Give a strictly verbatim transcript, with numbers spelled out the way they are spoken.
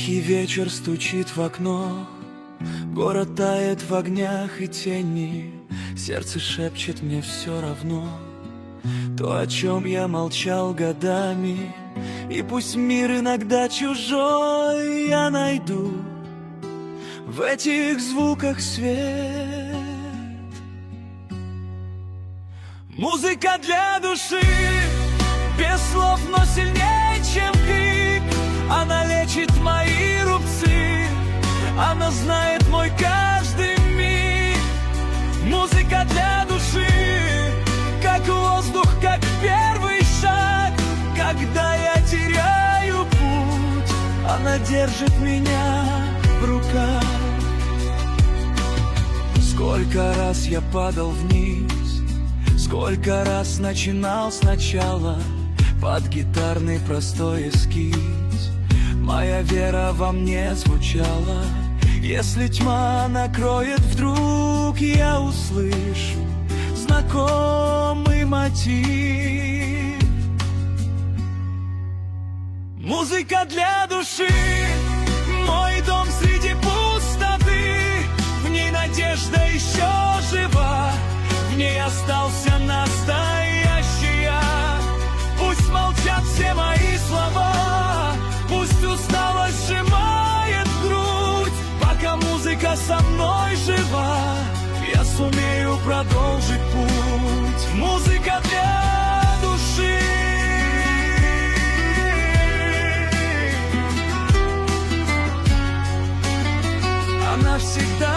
Тихий вечер стучит в окно, город тает в огнях и тени. Сердце шепчет мне все равно то, о чем я молчал годами. И пусть мир иногда чужой, я найду в этих звуках свет. Музыка для души, без слов, но сильнее, чем крик. Она лечит мои рубцы, она знает мой каждый миг. Музыка для души, как воздух, как первый шаг. Когда я теряю путь, она держит меня в руках. Сколько раз я падал вниз, сколько раз начинал сначала под гитарный простой эскиз. Моя вера во мне звучала. Если тьма накроет вдруг, я услышу знакомый мотив. Музыка для души, мой дом среди пустоты. В ней надежда еще жива, в ней остался настоящий я. Пусть молчат все мои слова, пусть усталость сжимает грудь. Пока музыка со мной жива, я сумею продолжить путь. Музыка для души. Она всегда